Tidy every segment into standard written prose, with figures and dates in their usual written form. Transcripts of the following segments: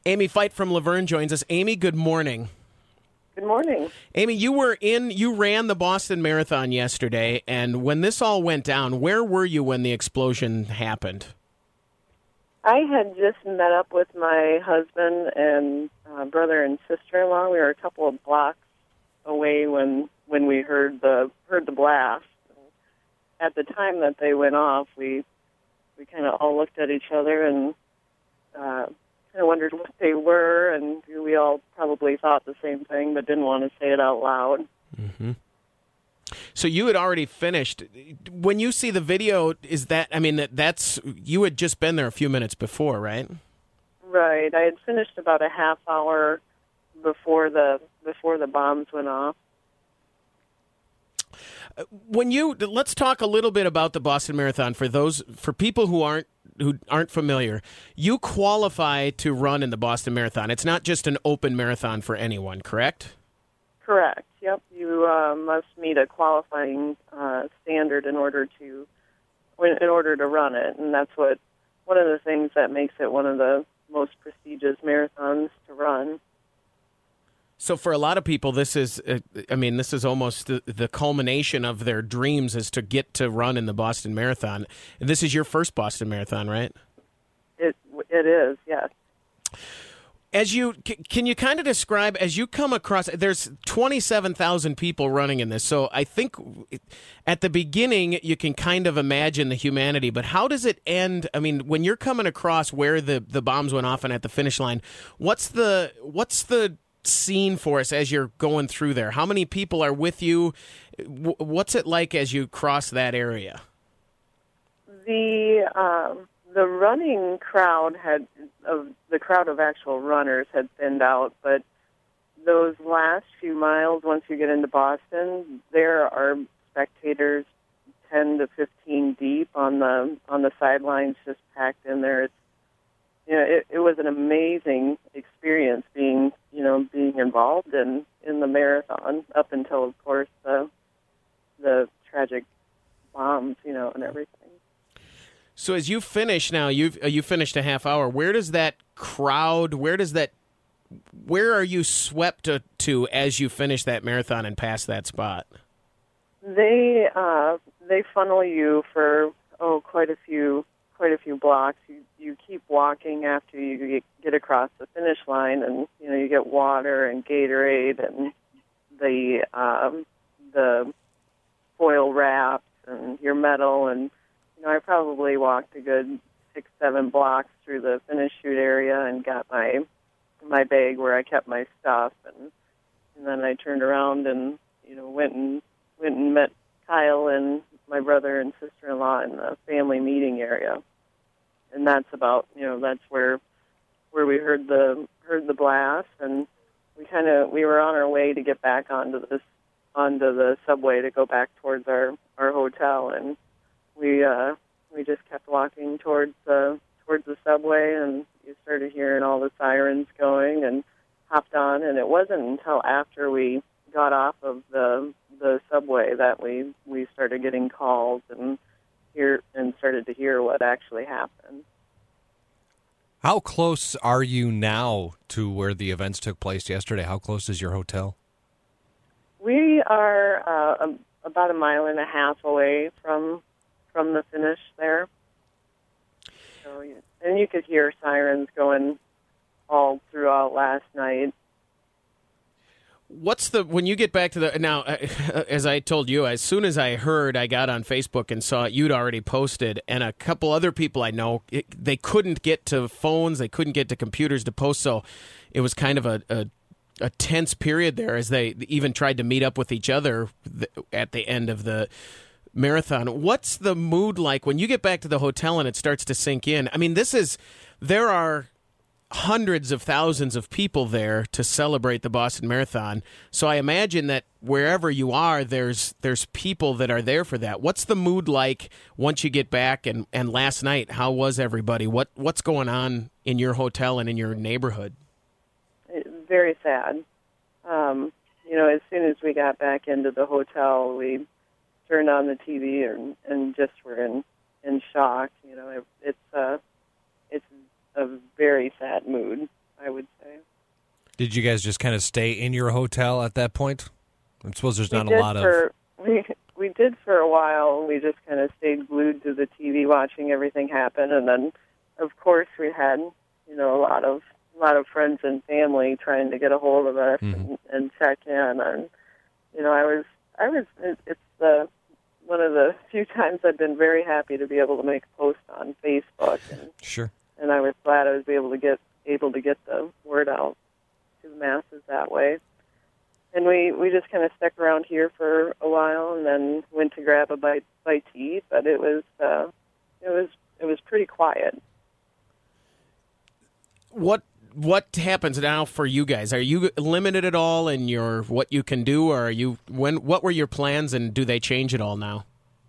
Amy Fight from Laverne joins us. Amy, good morning. Good morning. Amy, you ran the Boston Marathon yesterday, and when this all went down, where were you when the explosion happened? I had just met up with my husband and brother and sister-in-law. We were a couple of blocks away when we heard the blast. At the time that they went off, we kind of all looked at each other and kind of wondered what they were, and we all probably thought the same thing, but didn't want to say it out loud. Mm-hmm. So you had already finished. When you see the video, that's you had just been there a few minutes before, right? Right. I had finished about a half hour before the bombs went off. Let's talk a little bit about the Boston Marathon for people who aren't familiar. You qualify to run in the Boston Marathon. It's not just an open marathon for anyone, correct? Correct. Yep. You must meet a qualifying standard in order to run it, and that's one of the things that makes it one of the most prestigious marathons to run. So for a lot of people, this is almost the culmination of their dreams is to get to run in the Boston Marathon. This is your first Boston Marathon, right? It is, yes. Can you kind of describe, as you come across, there's 27,000 people running in this, so I think at the beginning you can kind of imagine the humanity, but how does it end? I mean, when you're coming across where the bombs went off and at the finish line, what's the scene for us as you're going through there? How many people are with you? What's it like as you cross that area? The running crowd the crowd of actual runners had thinned out, but those last few miles, once you get into Boston, there are spectators 10 to 15 deep on the sidelines, just packed in there. It was an amazing experience being involved in the marathon up until, of course, the tragic bombs, and everything. So as you finish now, you finished a half hour. Where does that crowd? Where are you swept to as you finish that marathon and pass that spot? They funnel you for quite a few blocks. You keep walking after you get across the finish line, and you get water and Gatorade and the foil wraps and your medal. And I probably walked a good 6-7 blocks through the finish chute area and got my bag where I kept my stuff, and then I turned around and went and met Kyle and my brother and sister-in-law in the family meeting area. And that's that's where we heard the blast, and we were on our way to get back onto the subway to go back towards our hotel, and we just kept walking towards the subway, and you started hearing all the sirens going, and hopped on, and it wasn't until after we got off of the subway that we started getting calls and started to hear what actually happened. How close are you now to where the events took place yesterday? How close is your hotel? We are about a mile and a half away from the finish there. So, and you could hear sirens going all throughout last night. When you get back to now, as I told you, as soon as I heard, I got on Facebook and saw it, you'd already posted, and a couple other people I know, they couldn't get to phones, they couldn't get to computers to post, so it was kind of a tense period there as they even tried to meet up with each other at the end of the marathon. What's the mood like when you get back to the hotel and it starts to sink in? I mean, there are hundreds of thousands of people there to celebrate the Boston Marathon. So I imagine that wherever you are, there's people that are there for that. What's the mood like once you get back? And last night, how was everybody? What's going on in your hotel and in your neighborhood? Very sad. As soon as we got back into the hotel, we turned on the TV and just were in shock. It's a very sad mood, I would Did you guys just kind of stay in your hotel at that point? I suppose there's not a lot of... We did for a while. We just kind of stayed glued to the TV watching everything happen. And then, of course, we had, a lot of friends and family trying to get a hold of us and check in. And, it's one of the few times I've been very happy to be able to make a post on Facebook. And, Sure. And I was glad I was able to get the word out to the masses that way. And we just kind of stuck around here for a while, and then went to grab a bite to eat. But it was pretty quiet. What happens now for you guys? Are you limited at all in what you can do, or what were your plans, and do they change at all now?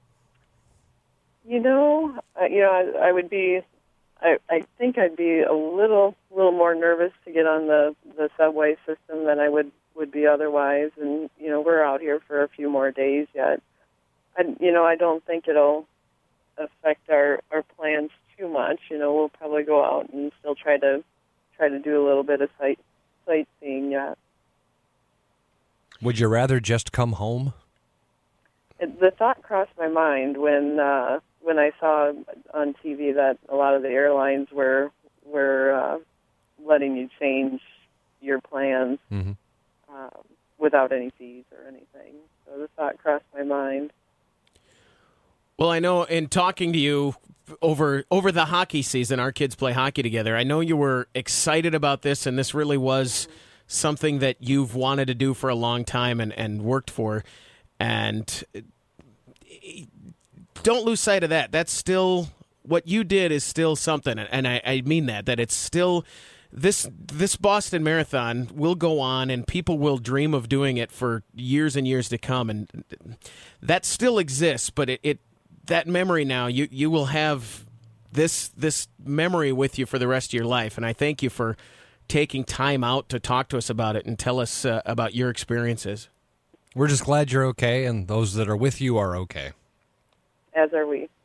I would be. I think I'd be a little more nervous to get on the subway system than I would be otherwise. And, we're out here for a few more days yet. I don't think it'll affect our plans too much. We'll probably go out and still try to do a little bit of sightseeing yet. Would you rather just come home? The thought crossed my mind when I saw on TV that a lot of the airlines were letting you change your plans without any fees or anything. So the thought crossed my mind. Well, I know in talking to you over the hockey season, our kids play hockey together. I know you were excited about this, and this really was something that you've wanted to do for a long time and worked for. And don't lose sight of that. That's still what you did is still something, and I mean that it's still this Boston Marathon will go on, and people will dream of doing it for years and years to come, and that still exists. But that memory now, you will have this memory with you for the rest of your life, and I thank you for taking time out to talk to us about it and tell us about your experiences. We're just glad you're okay, and those that are with you are okay. As are we.